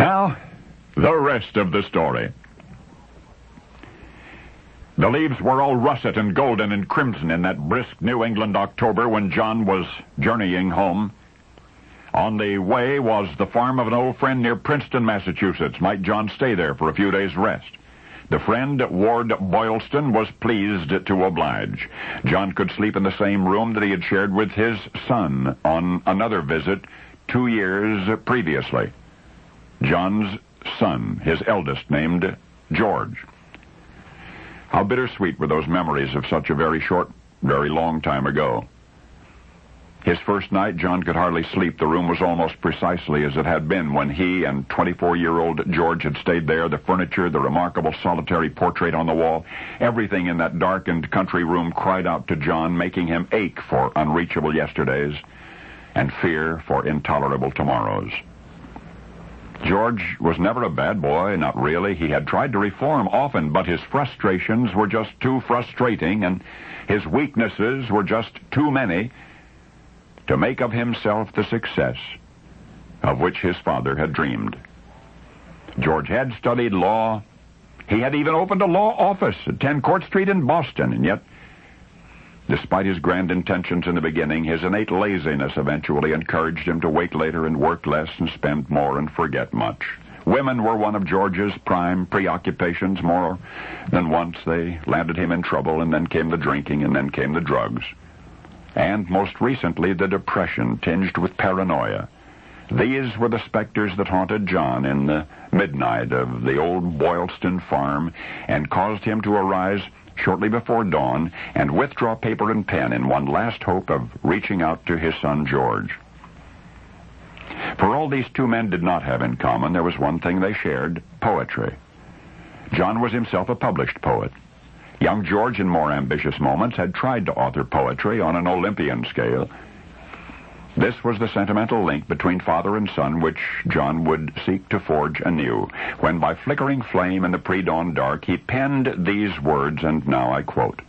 Now, the rest of the story. The leaves were all russet and golden and crimson in that brisk New England October when John was journeying home. On the way was the farm of an old friend near Princeton, Massachusetts. Might John stay there for a few days' rest? The friend, Ward Boylston, was pleased to oblige. John could sleep in the same room that he had shared with his son on another visit 2 years previously. John's son, his eldest, named George. How bittersweet were those memories of such a very short, very long time ago. His first night, John could hardly sleep. The room was almost precisely as it had been when he and 24-year-old George had stayed there. The furniture, the remarkable solitary portrait on the wall, everything in that darkened country room cried out to John, making him ache for unreachable yesterdays and fear for intolerable tomorrows. George was never a bad boy, not really. He had tried to reform often, but his frustrations were just too frustrating, and his weaknesses were just too many to make of himself the success of which his father had dreamed. George had studied law. He had even opened a law office at 10 Court Street in Boston, and yet, despite his grand intentions in the beginning, his innate laziness eventually encouraged him to wait later and work less and spend more and forget much. Women were one of George's prime preoccupations. More than once they landed him in trouble, and then came the drinking, and then came the drugs. And most recently, the depression tinged with paranoia. These were the specters that haunted John in the midnight of the old Boylston farm and caused him to arise shortly before dawn and withdraw paper and pen in one last hope of reaching out to his son George. For all these two men did not have in common, there was one thing they shared: poetry. John was himself a published poet. Young George, in more ambitious moments, had tried to author poetry on an Olympian scale. This was the sentimental link between father and son which John would seek to forge anew, when by flickering flame in the pre-dawn dark he penned these words, and now I quote: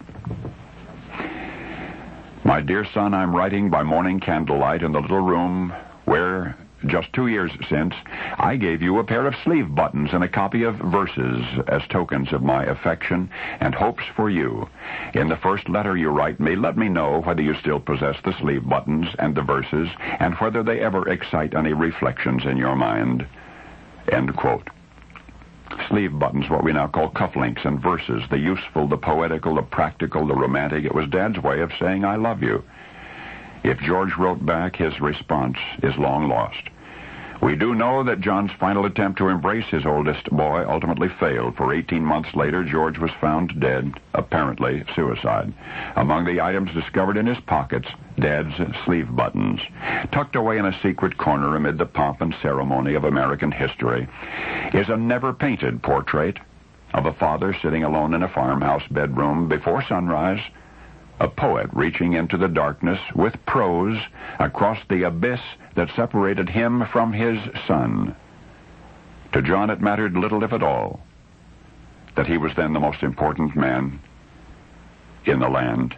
"My dear son, I'm writing by morning candlelight in the little room where, just 2 years since, I gave you a pair of sleeve buttons and a copy of verses as tokens of my affection and hopes for you. In the first letter you write me, let me know whether you still possess the sleeve buttons and the verses, and whether they ever excite any reflections in your mind." End quote. Sleeve buttons, what we now call cufflinks, and verses, the useful, the poetical, the practical, the romantic. It was Dad's way of saying, "I love you." If George wrote back, his response is long lost. We do know that John's final attempt to embrace his oldest boy ultimately failed, for 18 months later, George was found dead, apparently suicide. Among the items discovered in his pockets, Dad's sleeve buttons. Tucked away in a secret corner amid the pomp and ceremony of American history is a never-painted portrait of a father sitting alone in a farmhouse bedroom before sunrise, a poet reaching into the darkness with prose across the abyss that separated him from his son. To John it mattered little, if at all, that he was then the most important man in the land.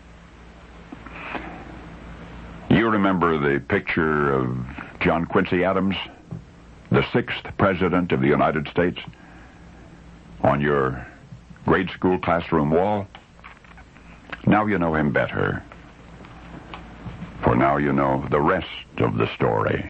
You remember the picture of John Quincy Adams, the 6th President of the United States, on your grade school classroom wall? Now you know him better, for now you know the rest of the story.